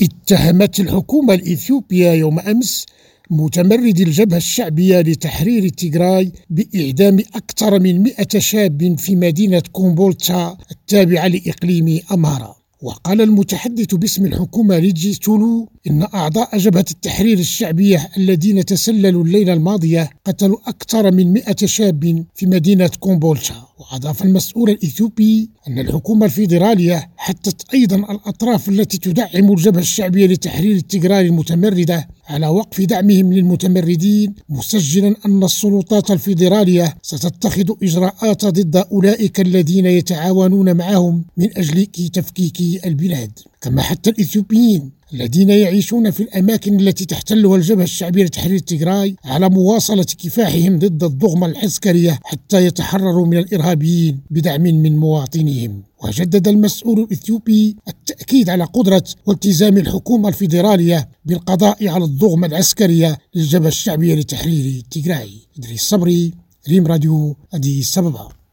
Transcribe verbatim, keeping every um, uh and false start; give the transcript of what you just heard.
اتهمت الحكومة الإثيوبية يوم أمس متمردي الجبهة الشعبية لتحرير تيغراي بإعدام أكثر من مئة شاب في مدينة كومبولتشا التابعة لإقليم أمهارا. وقال المتحدث باسم الحكومة ريجي تولو إن أعضاء جبهة التحرير الشعبية الذين تسللوا الليلة الماضية قتلوا أكثر من مئة شاب في مدينة كومبولتشا. وأضاف المسؤول الإثيوبي أن الحكومة الفيدرالية حثت أيضا الأطراف التي تدعم الجبهة الشعبية لتحرير تيغراي المتمردة على وقف دعمهم للمتمردين، مسجلا أن السلطات الفيدرالية ستتخذ إجراءات ضد أولئك الذين يتعاونون معهم من أجل تفكيك البلاد. كما حث الإثيوبيين الذين يعيشون في الأماكن التي تحتلها الجبهة الشعبية لتحرير تيغراي على مواصلة كفاحهم ضد الضغمة العسكرية حتى يتحرروا من الإرهابيين بدعم من مواطنيهم. وجدد المسؤول الإثيوبي التأكيد على قدرة والتزام الحكومة الفيدرالية بالقضاء على الضغمة العسكرية للجبهة الشعبية لتحرير تيغراي. إدريس صبري، ريم راديو، أديس أبابا.